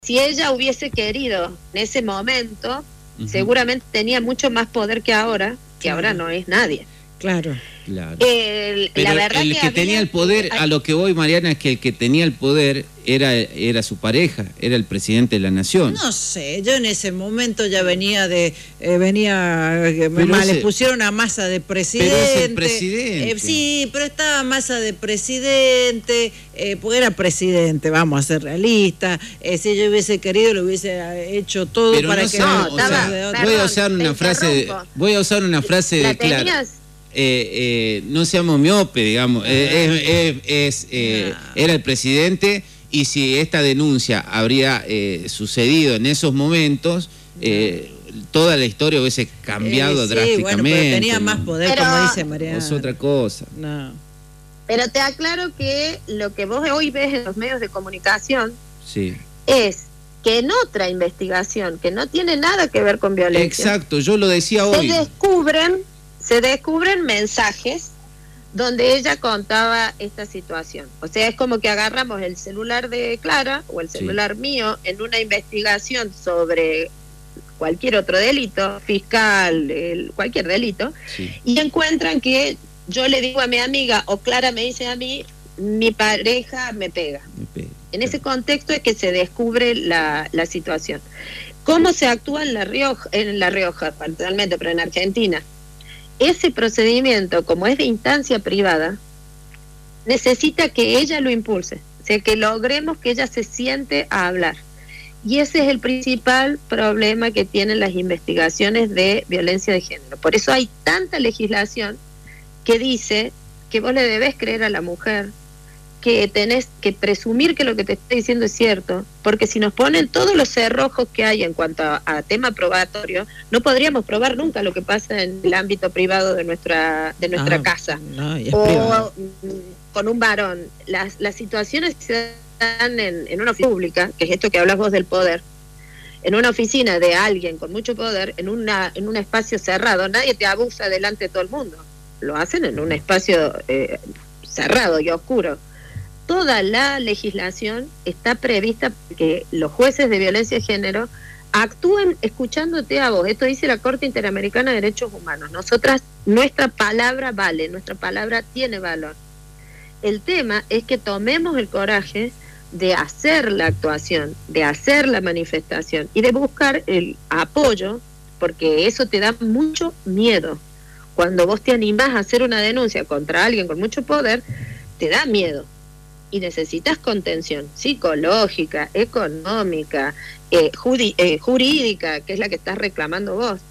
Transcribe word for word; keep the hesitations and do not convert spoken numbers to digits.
Si ella hubiese querido en ese momento, uh-huh. seguramente tenía mucho más poder que ahora, que claro. ahora no es nadie. Claro. Claro. El, Pero la verdad el que, que había, tenía el poder, a lo que voy, Mariana, es que el que tenía el poder era, era su pareja, era el presidente de la nación. No sé, yo en ese momento ya venía de, eh, venía, eh, más, ese, le pusieron a Massa de presidente. Pero es el presidente. Eh, sí, pero estaba Massa de presidente, eh, porque era presidente, vamos a ser realistas. Eh, si yo hubiese querido, lo hubiese hecho todo pero para no que... Sea, No, o sea, perdón, voy a usar una frase, voy a usar una frase clara. Eh, eh, no seamos miope, digamos, eh, es, es, eh, era el presidente, y si esta denuncia habría eh, sucedido en esos momentos, eh, toda la historia hubiese cambiado eh, sí, drásticamente. Bueno, pero tenía más poder, pero, como dice Mariana. Es otra cosa. No. Pero te aclaro que lo que vos hoy ves en los medios de comunicación sí. es que en otra investigación, que no tiene nada que ver con violencia. Exacto, yo lo decía hoy. Se descubren... se descubren mensajes donde ella contaba esta situación. O sea, es como que agarramos el celular de Clara o el celular sí. mío en una investigación sobre cualquier otro delito, fiscal, el, cualquier delito, sí. y encuentran que yo le digo a mi amiga o Clara me dice a mí, mi pareja me pega. Me pega. En ese contexto es que se descubre la, la situación. ¿Cómo se actúa en La Rioja, en La Rioja, particularmente, pero en Argentina? Ese procedimiento, como es de instancia privada, necesita que ella lo impulse, o sea, que logremos que ella se siente a hablar. Y ese es el principal problema que tienen las investigaciones de violencia de género. Por eso hay tanta legislación que dice que vos le debés creer a la mujer, que tenés que presumir que lo que te está diciendo es cierto, porque si nos ponen todos los cerrojos que hay en cuanto a, a tema probatorio, no podríamos probar nunca lo que pasa en el ámbito privado de nuestra de nuestra no, casa. No, o privado. Con un varón. Las, las situaciones que se dan en, en una oficina pública, que es esto que hablas vos del poder, en una oficina de alguien con mucho poder, en, una, en un espacio cerrado, nadie te abusa delante de todo el mundo. Lo hacen en un espacio eh, cerrado y oscuro. Toda la legislación está prevista que los jueces de violencia de género actúen escuchándote a vos. Esto dice la Corte Interamericana de Derechos Humanos. Nosotras, nuestra palabra vale, nuestra palabra tiene valor. El tema es que tomemos el coraje de hacer la actuación, de hacer la manifestación y de buscar el apoyo, porque eso te da mucho miedo. Cuando vos te animás a hacer una denuncia contra alguien con mucho poder, te da miedo. Y necesitas contención psicológica, económica, eh, judi- eh, jurídica, que es la que estás reclamando vos.